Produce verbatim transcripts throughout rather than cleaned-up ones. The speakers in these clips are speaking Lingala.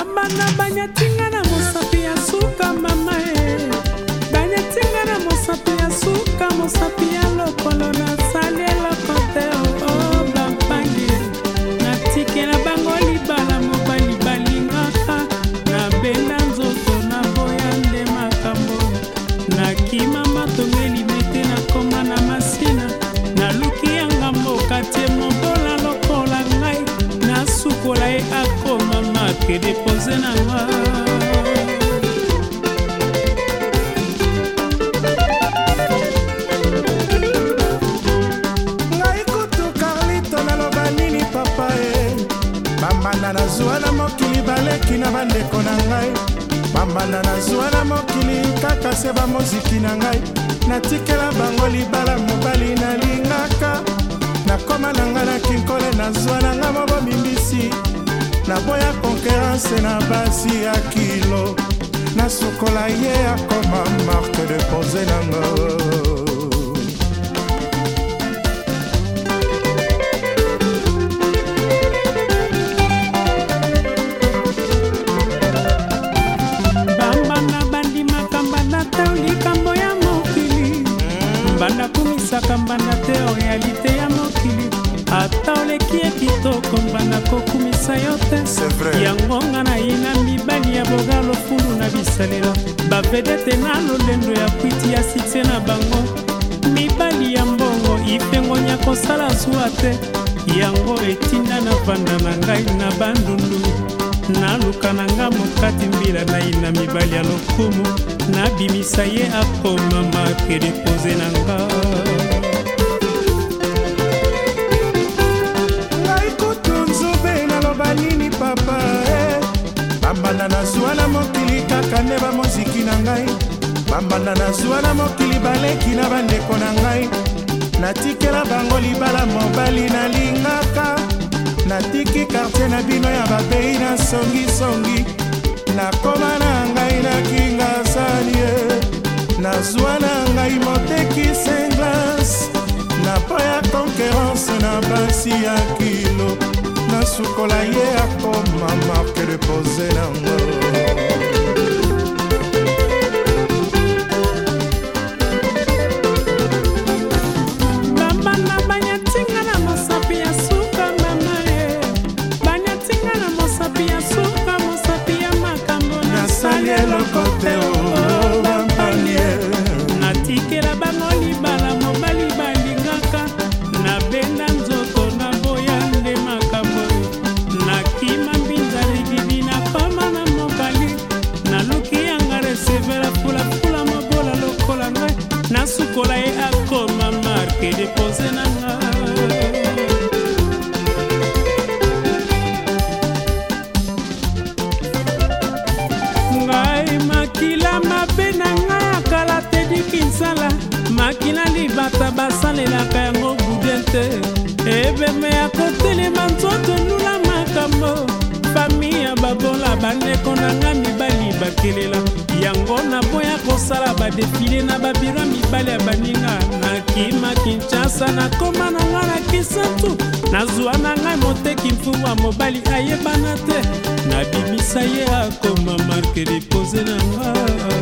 Bambana banyatinga na mosapi ya suka mama e. Banyatinga na mosapi ya suka mosapi ya lokolo na sali elokote o bampangi. Natike na bango libala mobali balingaka. Na benda nzoto na boya nde makambo. Na kima matongeli mete na koma na masina. Na luki ya ngambo katie mobola lokola ngai. Na sukola e akoma make depose na nga. Ngai kutu Carlito naloba nini papa e. Bambanda na zuwa na mokili baleki na bandeko na ngai. Bambanda na zuwa na mokili kaka se ba moziki na ngai. Natikela bango libala mobali nalingaka. Nakoma na nga na kinkole na zuwa na nga mobo mimbisi. Naboya concurrence na basi ya kilo. Nasukola ye akoma marque de pose na nga. Bambana bandi makamba na teo likambo ya mokili. Mbanda kumisaka mbanda teo realite ya mokili. Ata oleki ye kitoko mbanda kokumisa yo te. Yango nga na ina mibali ya bogalo fulu na bisalela. Bavedete na lolendo ya kwiti ya sitse na bango. Mibali ya mbongo ipengonya kosala zuwa te. Yango etinda na vanda na ngai na bandundu. Naluka na nga mokati mbila na ina mibali ya lokumu. Nabimisa ye akoma marque depose na nga. Nini papa eh. Bambanda na zuwa na mokili kaka nde ba moziki na ngai. Bambanda na zuwa na mokili baleki na bandeko na ngai. Natikela bango libala mobali nalingaka. Natiki quartier na bino ya babei na songi songi. Nakoma na ngai na kinga sani eh. Na zuwa na ngai moteki senglas. Na poya concurrence na basi ya kilo. Nasukola ye akoma marque de pose na nga. Bambana banyatinga na mosapi ya suka mama e. Banyatinga na mosapi ya suka mosapi ya makambo na sali elokote o bampangi. Natikela bango libala mobali balingaka. Na benda nzoto na boya nde makambo. Nakima mbinza ligidi na koma na mobali. Naluki yanga resevera pula pula mabola lokola ngai. Nasukola ye akoma marque depose na nga. Ngai makila mabe na ngai akala tedi kinsala. Makila libata basalelaka yango budente. Ebeme ya kotelema nzoto nula makambo. Fami ya babola bandeko na nga mibali bakelela. Yango na boya kosala badefile na babiro mibali ya baninga. Nakima Kinshasa na koma na nga na Kisatu. Nazuwa na ngai moteki mfuwa mobali ayebana te. Nabimisa ye akoma marque depose na nga.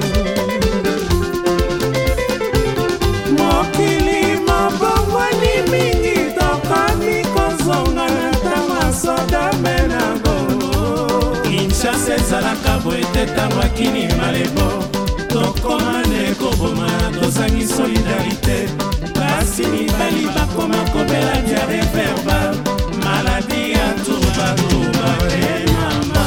Mokili mabongwani mingi tokomi kozonga na ntango soda menago. Kinshasa ezalaka boye te ntango akini malebo. Tokoma ne koboma tozangi solidarité. Basi mibali bakoma kobela diare verbal. Maladi ya tuba tuba e mama.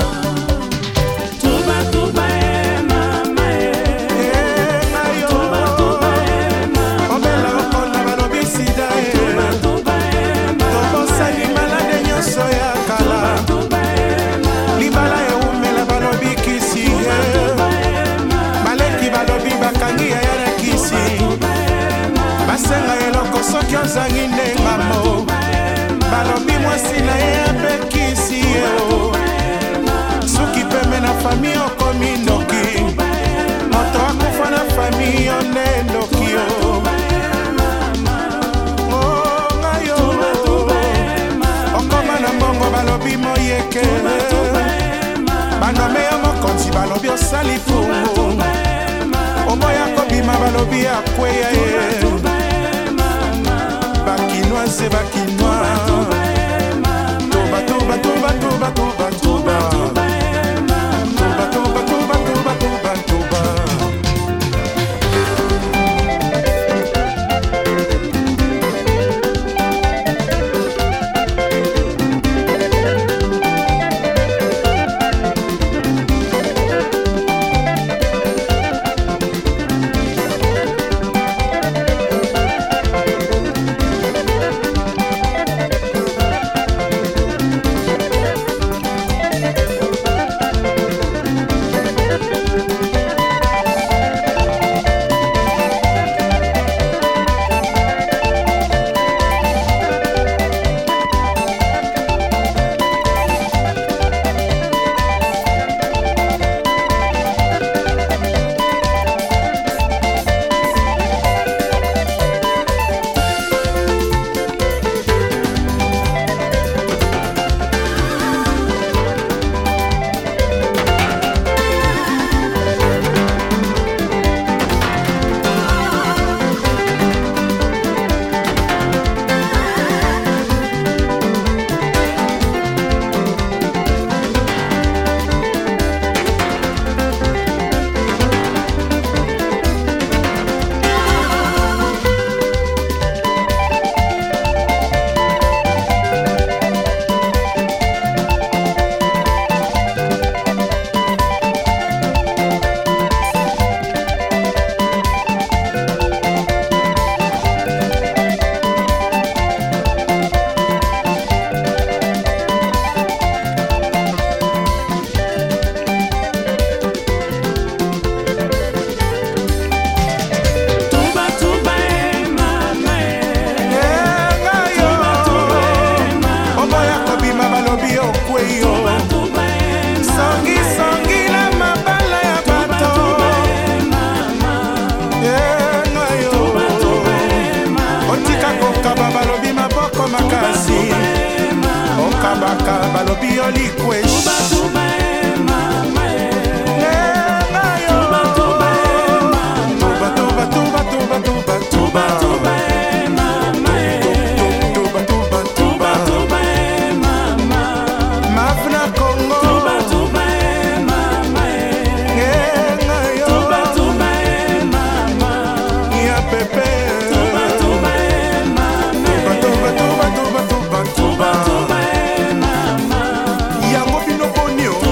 Tuba tuba e mama e. Tuba tuba e mama. Obela okona balobi sida e. Tuba tuba e mama. Tobosani malade nyonso ya kala. Tuba e mama. Libala e umela balobi kisi e. Maleki balobi bakangi ya yana kisi. Basenga eloko soki ozangi ndengamo. Balobi mwasi na ye ape kisi. osali pungu oboya kobima balobi ya kweya ye bakinoise bakinois toba toba toba toba toba toba toba toba toba toba toba toba balobi olikwesh yango bino bonio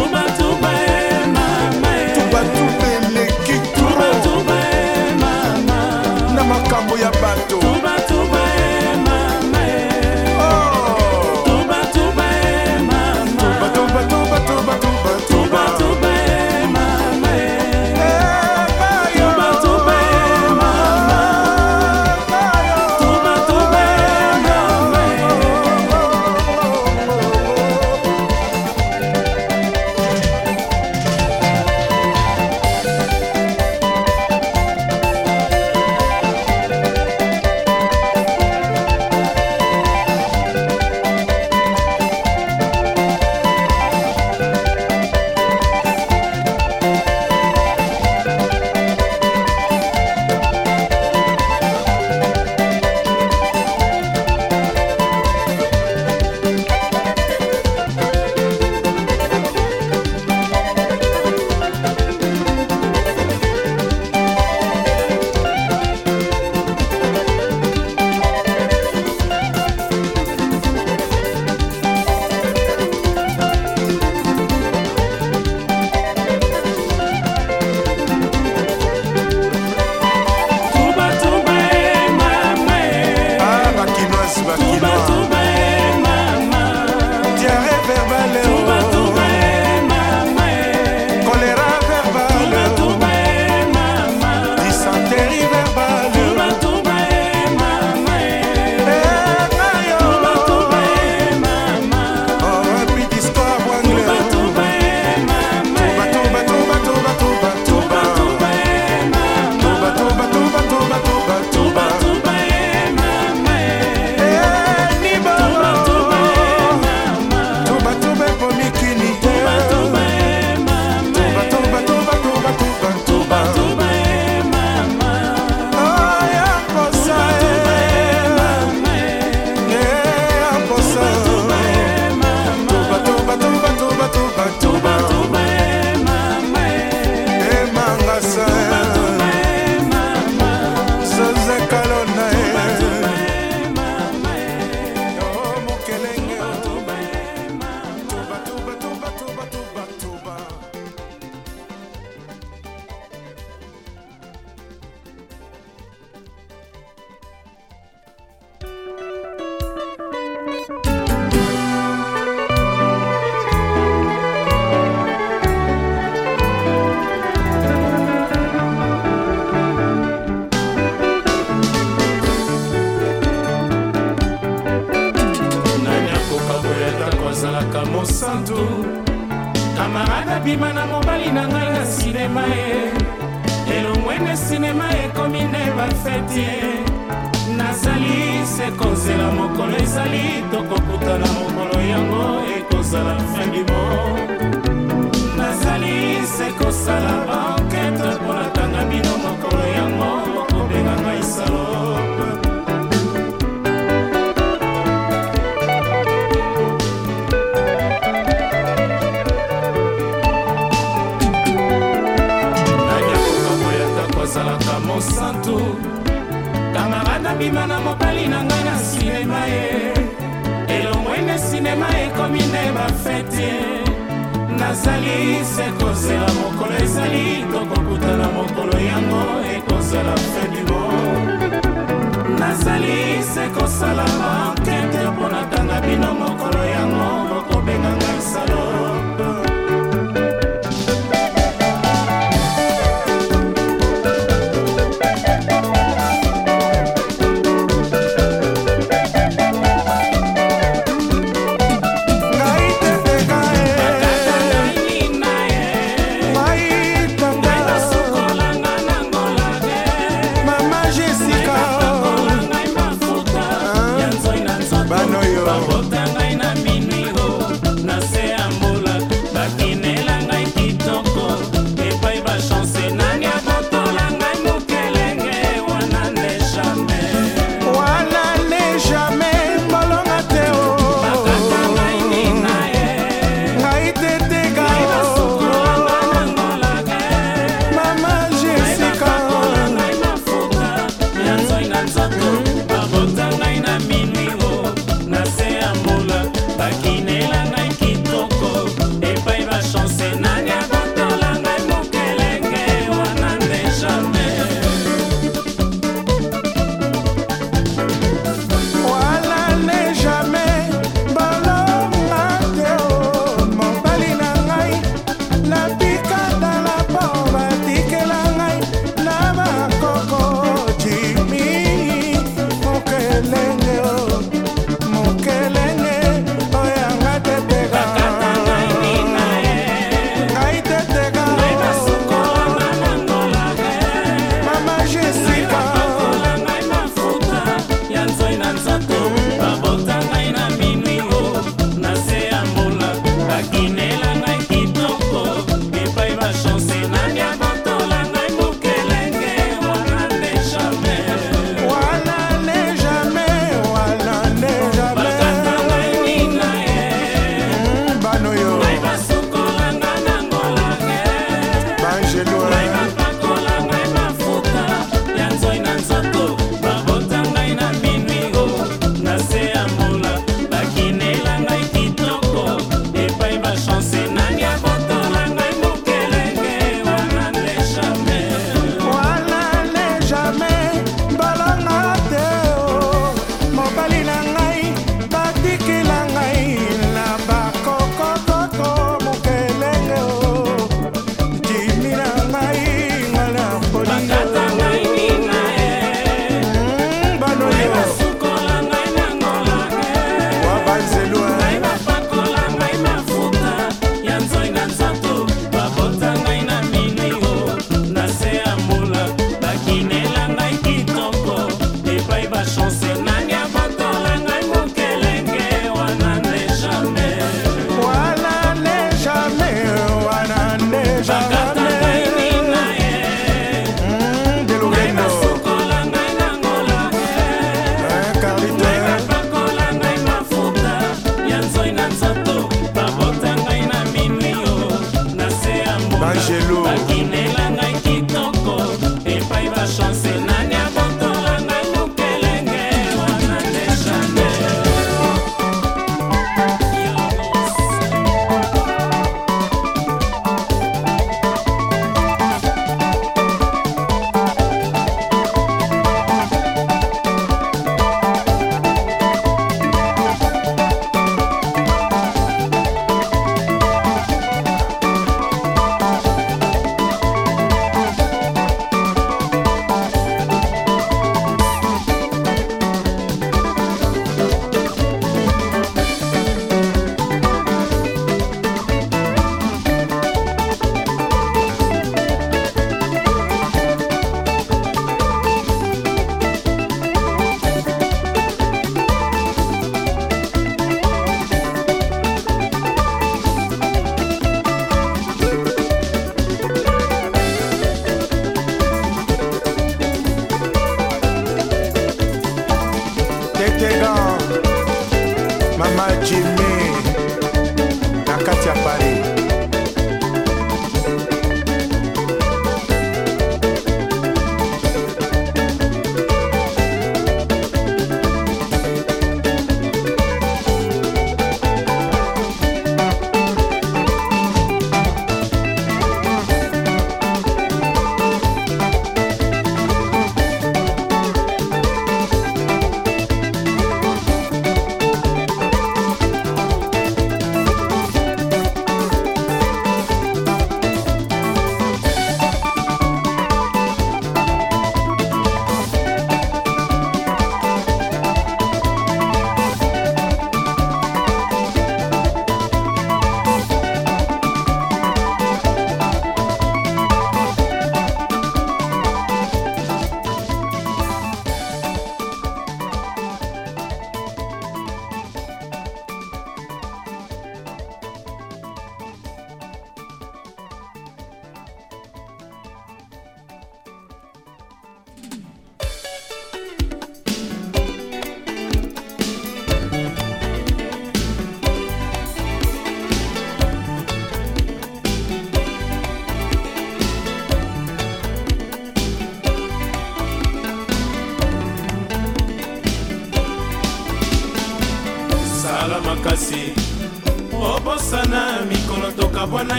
kamarada bima na mobali na ngai na sinema ye elongwene sinema ekomi nde bafeti nazali se kozela mokolo ezali tokokutana mokolo yango ekozala fin du monde nazali se kosala bankete mpo natanga bino mokolo yango mokobenga ngai salope kozalaka mosantu kamarada bima na mobali na ngai na sinema ye elongwene sinema ekomi nde bafeti nazali se kozela mokolo ezali tokokutana mokolo yango ekozala fin du monde nazali se kosala bankete mpo natanga bino mokolo yango bokobenga ngai salope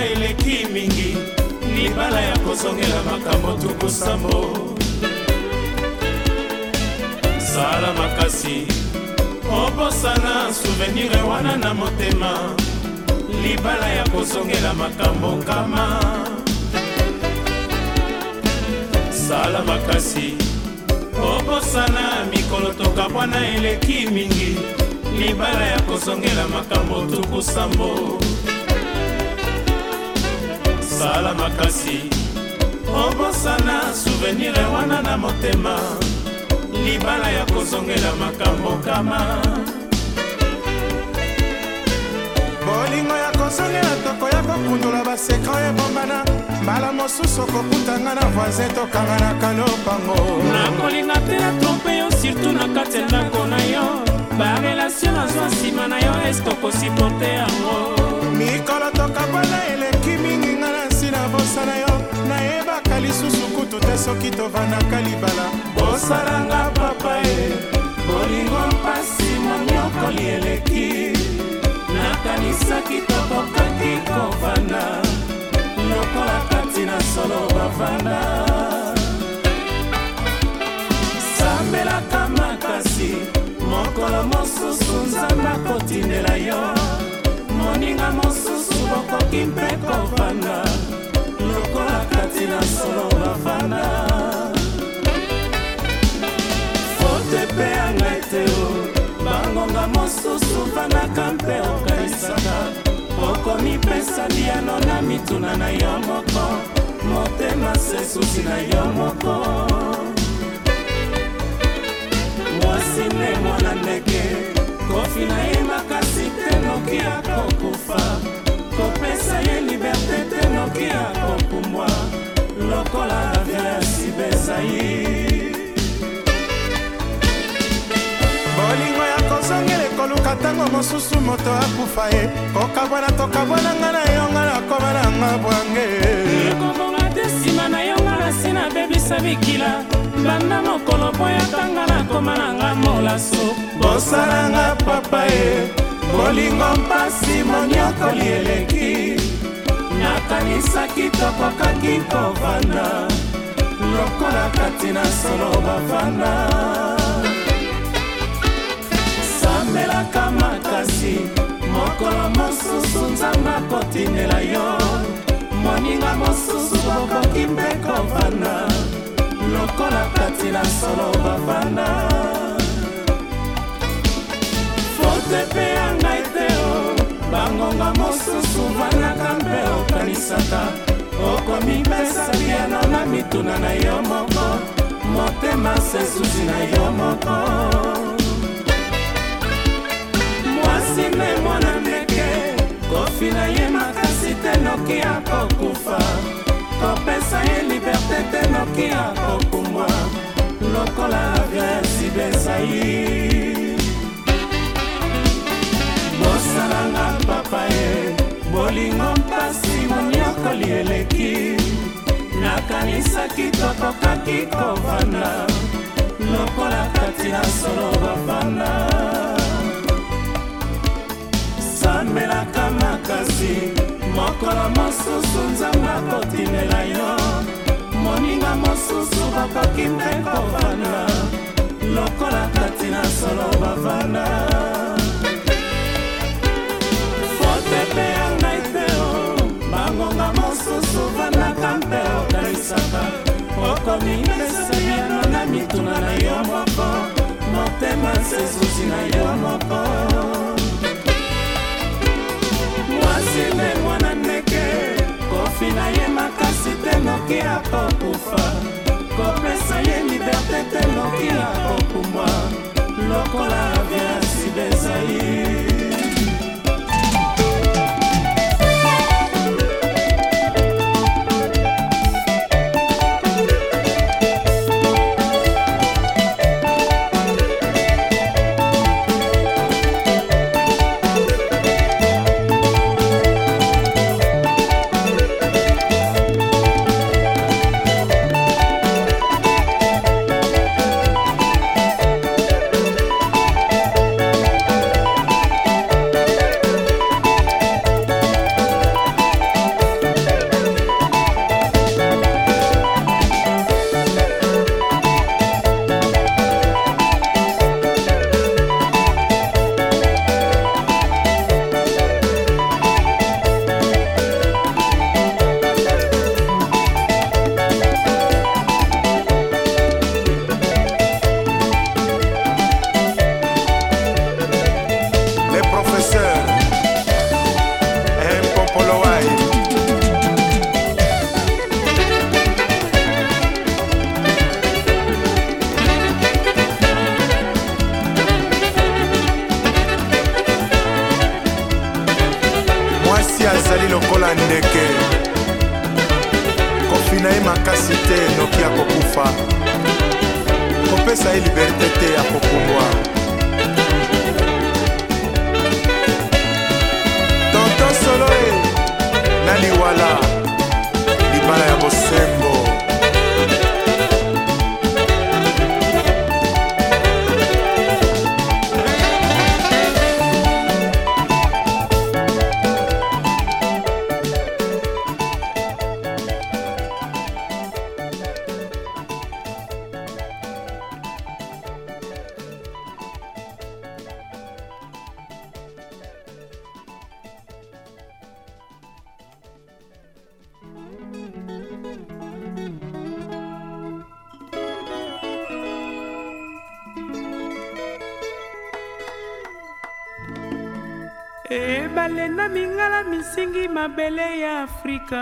bwana eleki mingi libala ya kozongela makambo tuku sambo sala makasi obosana souvenir wana na motema libala ya kozongela makambo kama sala makasi obosana mikolo toka bwana eleki mingi libala ya kozongela makambo tuku sambo sala makasi obosana souvenir wana na motema libala ya kozongela makambo kama bolingo ya kozongela toko ya kokundula basekre ebombana mbala mosusu okokutanga na voisin tokanganaka lopango nakolinga te na trompe yo surtout na kati ya ndako na yo barelatio nazwa nsima na yo eske okosipote yango mikolo tokabwana eleki mingi nga na nsi na bosa na yo nayebaka lisusu kutu te soki tovandaka libala bosalanga papa e bolingo mpasi monyokoli eleki nakanisaki tokokaki kovanda lokola kati na solo bavanda sambelaka makasi mokolo mosusu nzambe akotindela yo moninga mosusu bokoki mpe kovanda lokola kati na solo bavanda fote mpe ya ngai te o bangonga mosusu vanaka mpe okanisaka okomipesa liano na mituna na yo moko motema se susi na yo moko mwasi nde mwana ndeke kofi na ye makasi te noki akokufa kopesa ye liberte te noki akokumbwa lokola avia ya sibezai bolingo ya kozongela ekoluka ntango mosusu moto akufa ye kokabwana tokabwana nga na yo nga nakoma na nga bwange ekobonga te nsima na yo nga nasi nabebisa bikila banda mokolo boyakanga nakoma na nga molaso bosalanga papa ye bolingo mpasi monyokoli eleki nakanisaki tokokaki kovanda lokola kati na solo bavanda sambelaka makasi mokolo mosusu nzambe akotindela yo moninga mosusu bokoki mpe kovanda lokola kati na solo bavanda fote mpe ya ngai te o bangonga mosusu vanaka mpe okanisaka okomipesa liano na mituna na yo moko motema sesusi na yo moko mwasi nde mwana ndeke kofi na ye makasi te noki akokufa kopesa ye liberte te noki akokumbwa lokola avia ya sibezai bosalanga papa ye bolingo mpasi monyokoli eleki nakanisaki tokokaki kovanda lokola kati na solo bavanda sambelaka makasi mokolo mosusu nzambe akotindela yo moninga mosusu bakoki mpe kovanda lokola kati na solo bavanda fote mpe ya ngai te o bangonga mosusu vandaka mpe okanisaka okomipesa liano na mituna na yo moko motema sesusi na yo moko mwasi nde mwana ndeke kofi na ye makasi te noki akokufa kopesa ye liberte te noki akokumbwa lokola avia ya sibezai na ye makasi te noki ya kokufa kopesa ye liberté te ya kopumbwa tonto solo e na liwala libala ya bosembo ebale na mingala misingi mabele ya Afrika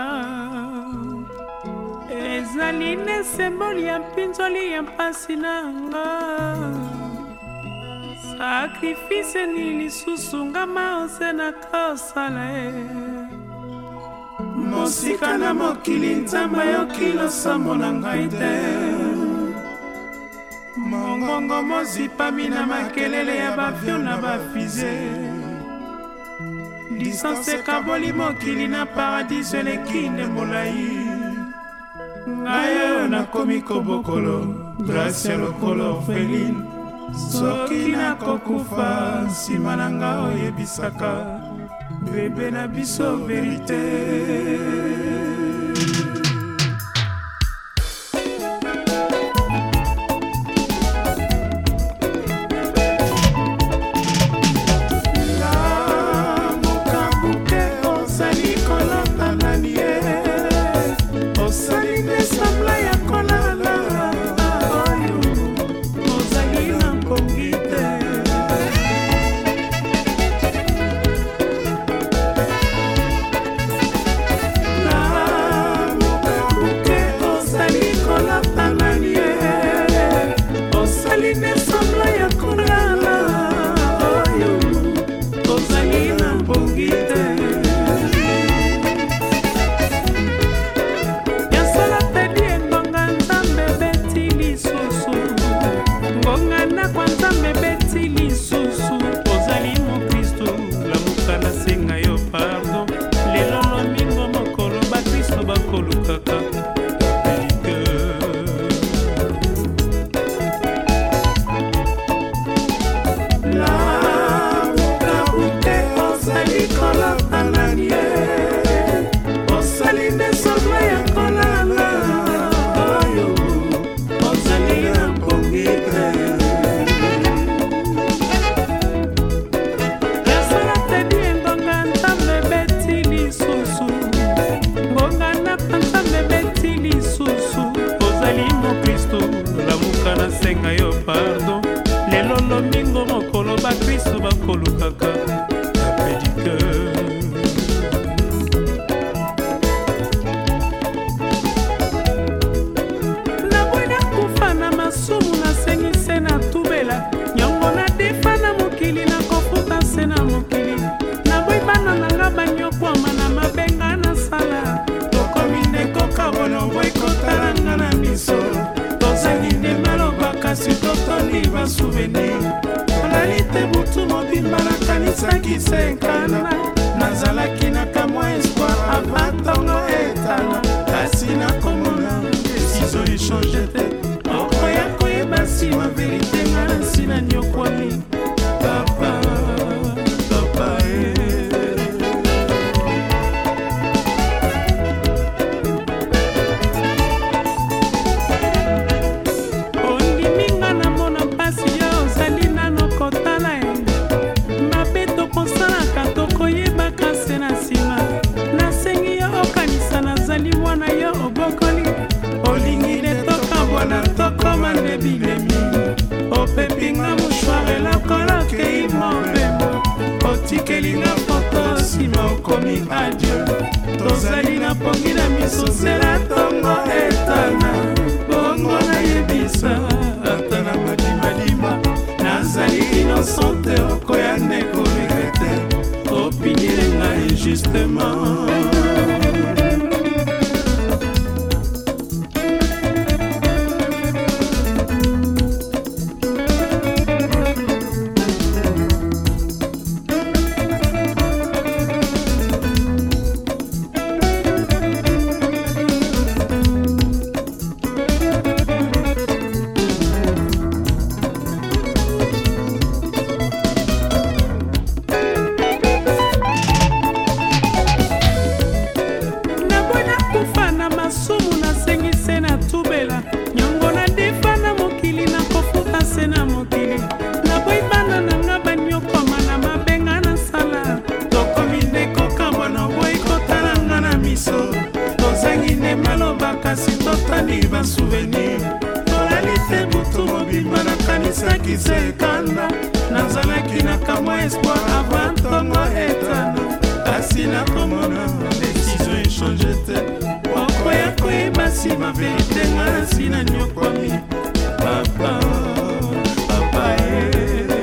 ezali ne semboli ya mpinzoli ya mpasi nanga sakrifise ni lisusu nga maose na kosala e mosika na mokili nzamba yokilo sambo na ngai te mongongo mozipami na makelele ya bavio na bafize distance kaboli mokili na paradis eleki nde molai ngai oyo nakomi kobokolo grâce ya lokolo orpheline soki nakokufa nsima na nga oyebisaka bebe na biso verite nazalaki na kamwa espoir avant tongo etala kasi nakomona desizo echange te okoya koyeba nsima verite nga na nsina nyokwami papa papa e ondiminga na mona mpasi yo ozali nano kotala e mabe tokosalaka tokoyebaka se na nsima nasengi yo okanisa nazali mwana yo obokoli olingi nde tokabwana tokoma nde bilemi opepinga mushware lokolokei mobembo otikelinga foto nsima okomi adieu tozali na pongi na miso zela tongo etana bongo nayebisa ata na madimadima nazali inosante okoya nde koregrete opinilenga injustement ndenge maloba kasi totali basouvenir tolali te butu mobimba nakanisaki se ekanda nazalaki na kamwa espoir avant ntongo etana kasi nakomona desizio echange te okoya koyeba nsima verite nga nasi na nyokwami papa papa e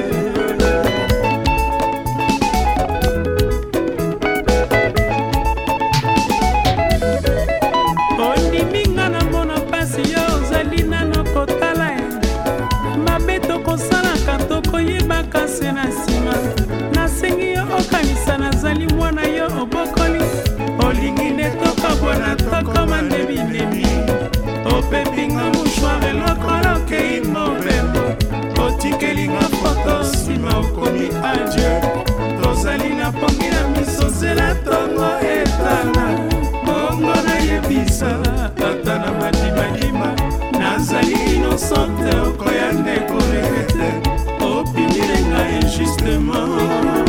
ondiminga na mona mpasi yo ozali nano kotala ye mabe tokosalaka tokoyebaka se na nsima nasengi yo okanisa nazali mwana yo obokoli olingi nde tokabwana tokoma nde binemi opepinga mushware lokolokei mobembo otikelinga foto nsima okomi adie tozali na pongi na miso zela tongo etana bongo nayebisa ata na madimadima nazali inosante okoya nde kolekete opimilenga injustement.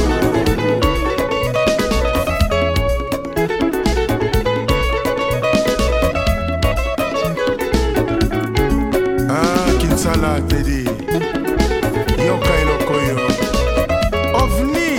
Sala Teddy Yoka Ilokoyo OVNI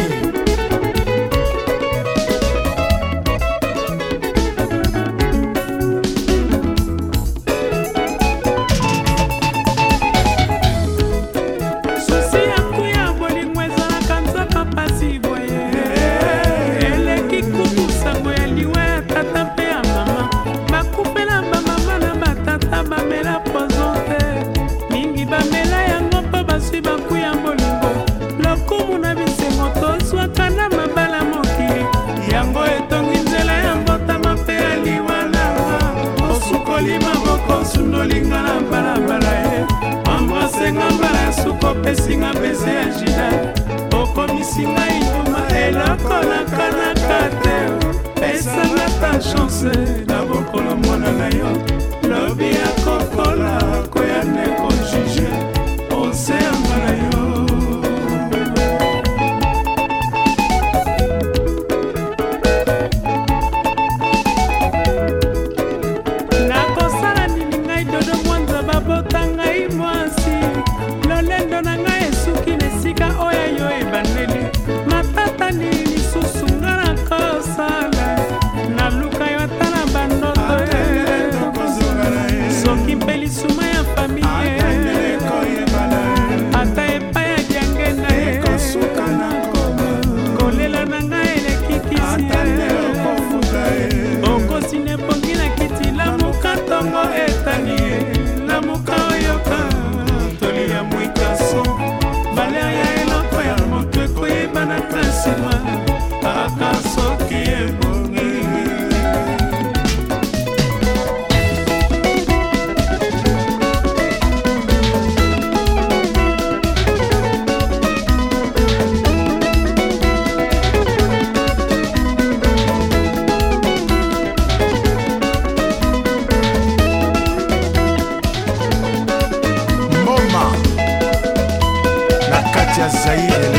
susi yangu ya bolingo ezalaka nzaka pasi boye eleki kubusango ya liwa ya tata mpe ya mama bakupela bamama na batata bamela poison te bamela yango mpo baswi baku ya bolingo lokumu na bisengo tozwaka na mabala mokili yango etongi nzela ya mbotama mpe ya liwa nanga osukoli maboko osundolinga na balabala ye ambrasenga mbala ya suka opesinga bese ya jida okomisinga inuma elokolaka te pesanga ta chance na bokolo mwana na yo lobi ya kokola koya neko juge oseanga na yo nakosala nini ngai dodo mwanza babota ngai mwasi lolendo na ngai esuki na esika oyo yo ebandeli matata nini lisusu nga nakosala naluka yo ata na bandoto soki mpe lisuma ya famille ata epai ya diange na ye kolela na ngai elekikisi okosina epongi na kiti lamuka ntongo etani ye lamuka oyoka toli ya mwikaso valer ya eloko ya moto ekoyebanaka nsima aka soki ebongi. Zaire